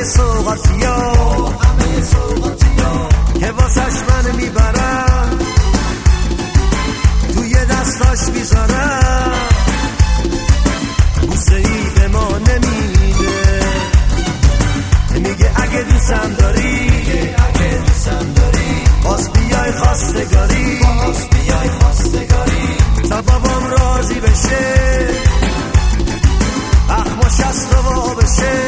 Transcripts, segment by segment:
سوغاتیا که واسش من میبرم توی دستاش میذارم بوسه ای به ما نمیده میگه اگه دوستم داری باز بیای خواستگاری تا بابام راضی بشه اخماش از تو وا بشه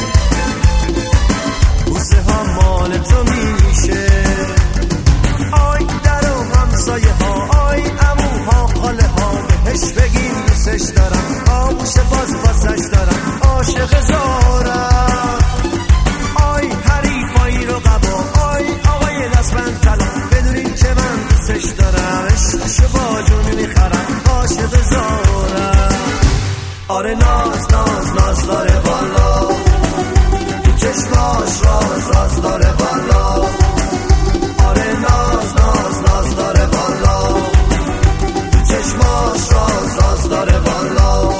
بوسه ها مال تو میشه آی در و همسایه ها آی عموها خاله ها بهش بگین دوستش دارم آموش بازش دارم عاشق زارم آی حریفای رقبا آی آقای دستمند طلا بدونین که من دوستش دارم عشقشو با جون میخرم عاشق زارم آره ناز ناز ناز داره والا تو چشماش راز داره والا آره ناز ناز ناز داره والا تو چشماش راز داره والا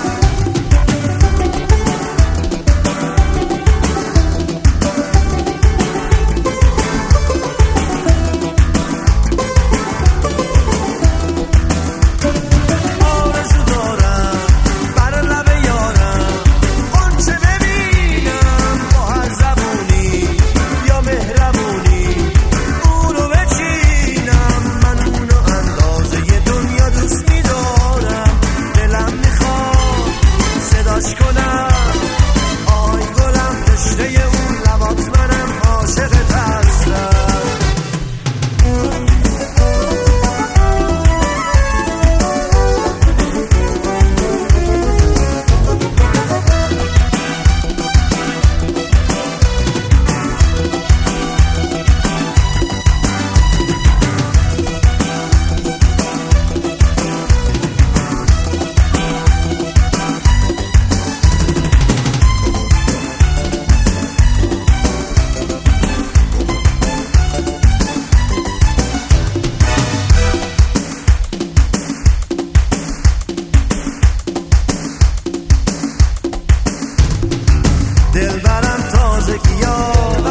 دلبرم تازگیا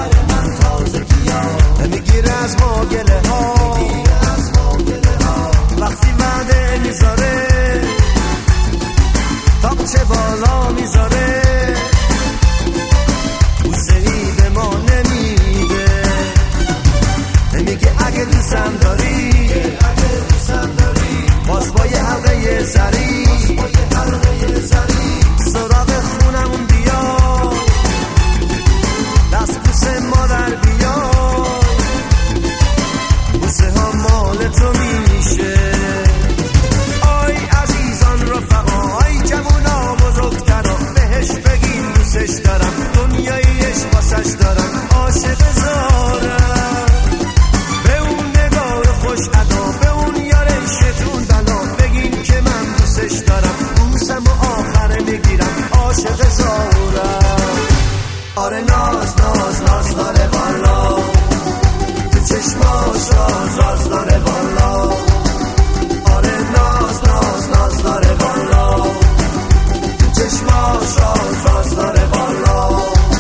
میگیره از ما گله ها وقتی وعده میذاره تاقچه بالا میذاره بوسه ای به ما نمیده میگه اگه دوستم داری باز با یه حلقه زری سراغ خونمون بیا دست بوسه مادر بیا بوسه ها مال تو میشه آی عزیزان رفقا آی جوونا بزرگترا بهش بگین دوستش دارم دنیاییش واسش دارم عاشق زارم به اون نگاه خوش ادا به اون یاره شتون بلا بگین که من دوستش دارم بوسم و آخره میگیرم عاشق زارم آره ناز ناز ناز داره والا تو چشماش راز داره والا آره ناز ناز ناز داره والا تو چشماش راز داره والا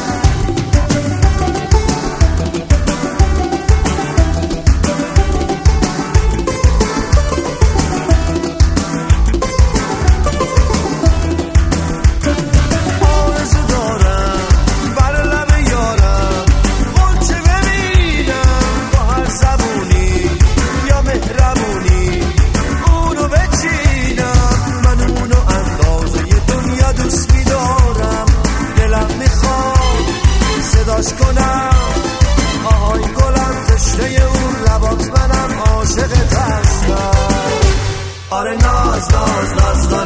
کنم آهای گلم تشنه اون لبات منم عاشقت هستم آره ناز ناز ناز